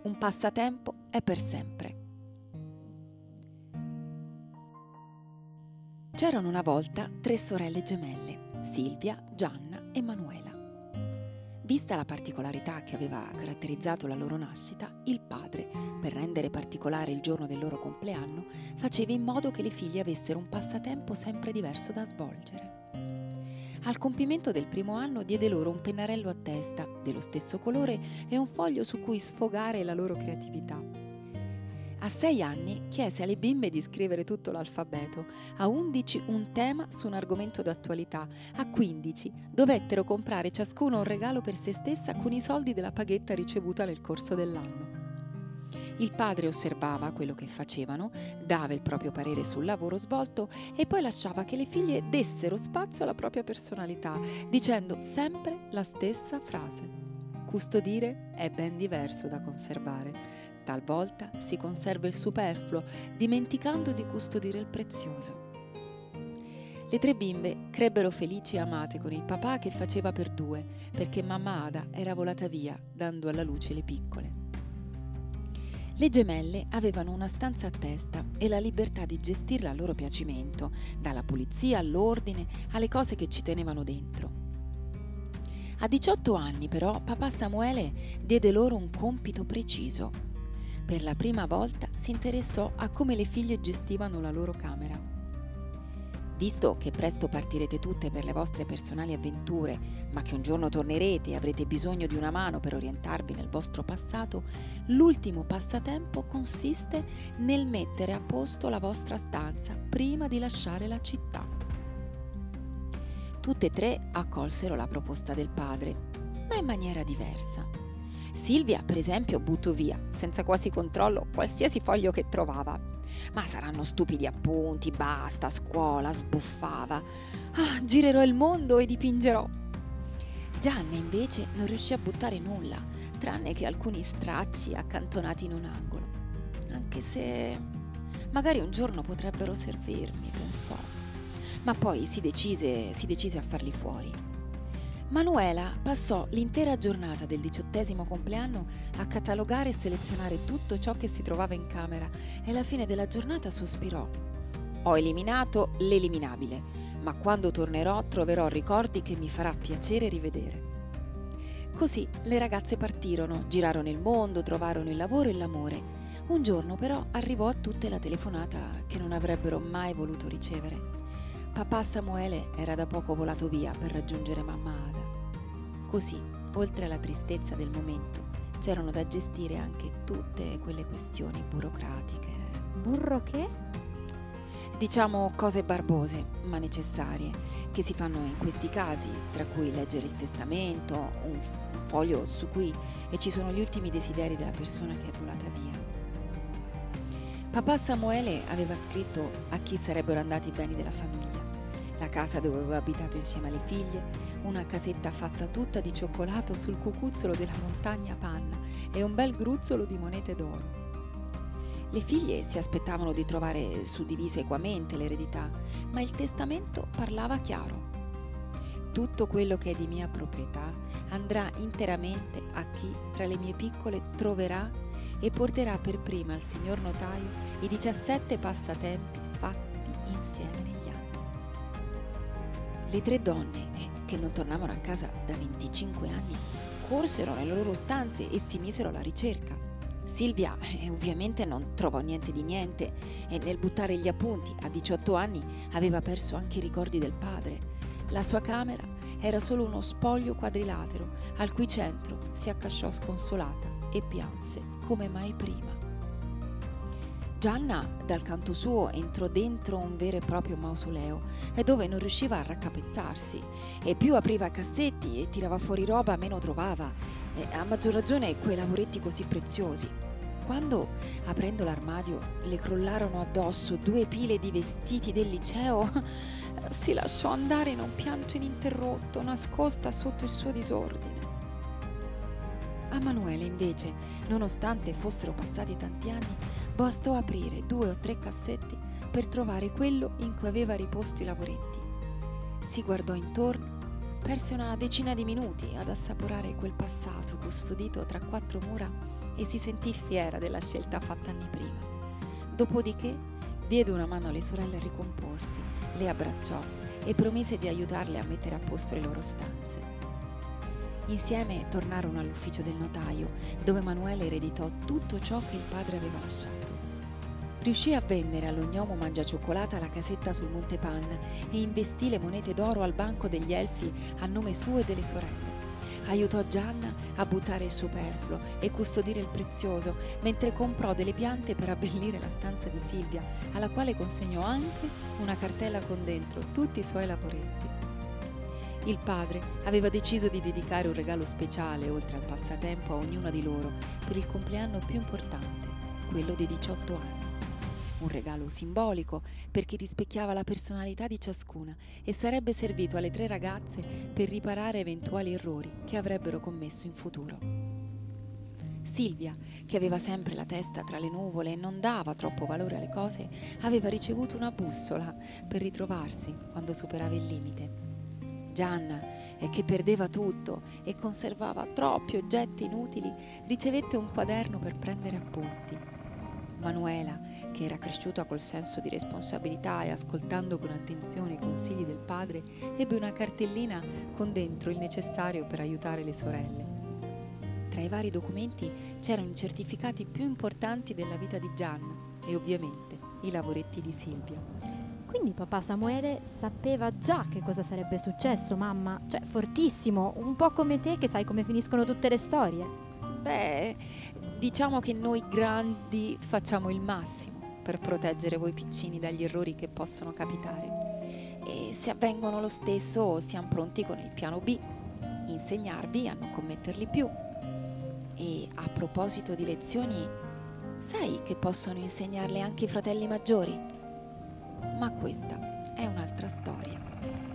un passatempo è per sempre. C'erano una volta 3 sorelle gemelle, Silvia, Gianna e Manuela. Vista la particolarità che aveva caratterizzato la loro nascita, il padre, per rendere particolare il giorno del loro compleanno, faceva in modo che le figlie avessero un passatempo sempre diverso da svolgere. Al compimento del primo anno diede loro un pennarello a testa, dello stesso colore, e un foglio su cui sfogare la loro creatività. A 6 anni chiese alle bimbe di scrivere tutto l'alfabeto, a 11 un tema su un argomento d'attualità, a 15 dovettero comprare ciascuno un regalo per se stessa con i soldi della paghetta ricevuta nel corso dell'anno. Il padre osservava quello che facevano, dava il proprio parere sul lavoro svolto e poi lasciava che le figlie dessero spazio alla propria personalità, dicendo sempre la stessa frase: custodire è ben diverso da conservare. Talvolta si conserva il superfluo, dimenticando di custodire il prezioso. Le 3 bimbe crebbero felici e amate con il papà che faceva per 2, perché mamma Ada era volata via, dando alla luce le piccole. Le gemelle avevano una stanza a testa e la libertà di gestirla a loro piacimento, dalla pulizia all'ordine, alle cose che ci tenevano dentro. A 18 anni però papà Samuele diede loro un compito preciso. Per la prima volta si interessò a come le figlie gestivano la loro camera. Visto che presto partirete tutte per le vostre personali avventure, ma che un giorno tornerete e avrete bisogno di una mano per orientarvi nel vostro passato, l'ultimo passatempo consiste nel mettere a posto la vostra stanza prima di lasciare la città. Tutte e 3 accolsero la proposta del padre, ma in maniera diversa. Silvia, per esempio, buttò via, senza quasi controllo, qualsiasi foglio che trovava. Ma saranno stupidi appunti, basta, scuola, sbuffava. Girerò il mondo e dipingerò. Gianna invece non riuscì a buttare nulla, tranne che alcuni stracci accantonati in un angolo. Anche se magari un giorno potrebbero servirmi, pensò. Ma poi si decise a farli fuori. Manuela passò l'intera giornata del 18° compleanno a catalogare e selezionare tutto ciò che si trovava in camera e alla fine della giornata sospirò: ho eliminato l'eliminabile, ma quando tornerò troverò ricordi che mi farà piacere rivedere. Così le ragazze partirono, girarono il mondo, trovarono il lavoro e l'amore. Un giorno però arrivò a tutte la telefonata che non avrebbero mai voluto ricevere. Papà Samuele era da poco volato via per raggiungere mamma Ada. Così, oltre alla tristezza del momento, c'erano da gestire anche tutte quelle questioni burocratiche. Burro che? Diciamo cose barbose, ma necessarie, che si fanno in questi casi, tra cui leggere il testamento, un foglio su cui ci sono gli ultimi desideri della persona che è volata via. Papà Samuele aveva scritto a chi sarebbero andati i beni della famiglia, la casa dove aveva abitato insieme alle figlie, una casetta fatta tutta di cioccolato sul cucuzzolo della montagna Panna e un bel gruzzolo di monete d'oro. Le figlie si aspettavano di trovare suddivise equamente l'eredità, ma il testamento parlava chiaro. Tutto quello che è di mia proprietà andrà interamente a chi tra le mie piccole troverà e porterà per prima al signor notaio i 17 passatempi fatti insieme negli anni. Le 3 donne, che non tornavano a casa da 25 anni, corsero nelle loro stanze e si misero alla ricerca. Silvia ovviamente non trovò niente di niente e nel buttare gli appunti a 18 anni aveva perso anche i ricordi del padre. La sua camera era solo uno spoglio quadrilatero al cui centro si accasciò sconsolata e pianse come mai prima. Gianna, dal canto suo, entrò dentro un vero e proprio mausoleo, dove non riusciva a raccapezzarsi, e più apriva cassetti e tirava fuori roba, meno trovava, a maggior ragione quei lavoretti così preziosi. Quando, aprendo l'armadio, le crollarono addosso 2 pile di vestiti del liceo, si lasciò andare in un pianto ininterrotto, nascosta sotto il suo disordine. A Manuele, invece, nonostante fossero passati tanti anni, bastò aprire 2 o 3 cassetti per trovare quello in cui aveva riposto i lavoretti. Si guardò intorno, perse una decina di minuti ad assaporare quel passato custodito tra 4 mura e si sentì fiera della scelta fatta anni prima. Dopodiché diede una mano alle sorelle a ricomporsi, le abbracciò e promise di aiutarle a mettere a posto le loro stanze. Insieme tornarono all'ufficio del notaio, dove Manuela ereditò tutto ciò che il padre aveva lasciato. Riuscì a vendere allo gnomo Mangiacioccolata la casetta sul Monte Panna e investì le monete d'oro al banco degli elfi a nome suo e delle sorelle. Aiutò Gianna a buttare il superfluo e custodire il prezioso, mentre comprò delle piante per abbellire la stanza di Silvia, alla quale consegnò anche una cartella con dentro tutti i suoi lavoretti. Il padre aveva deciso di dedicare un regalo speciale, oltre al passatempo, a ognuna di loro per il compleanno più importante, quello dei 18 anni. Un regalo simbolico perché rispecchiava la personalità di ciascuna e sarebbe servito alle 3 ragazze per riparare eventuali errori che avrebbero commesso in futuro. Silvia, che aveva sempre la testa tra le nuvole e non dava troppo valore alle cose, aveva ricevuto una bussola per ritrovarsi quando superava il limite. Gianna, che perdeva tutto e conservava troppi oggetti inutili, ricevette un quaderno per prendere appunti. Manuela, che era cresciuta col senso di responsabilità e ascoltando con attenzione i consigli del padre, ebbe una cartellina con dentro il necessario per aiutare le sorelle. Tra i vari documenti c'erano i certificati più importanti della vita di Gianna e ovviamente i lavoretti di Silvia. Quindi papà Samuele sapeva già che cosa sarebbe successo, mamma? Cioè, fortissimo, un po' come te che sai come finiscono tutte le storie. Beh, diciamo che noi grandi facciamo il massimo per proteggere voi piccini dagli errori che possono capitare. E se avvengono lo stesso, siamo pronti con il piano B, insegnarvi a non commetterli più. E a proposito di lezioni, sai che possono insegnarle anche i fratelli maggiori? Ma questa è un'altra storia.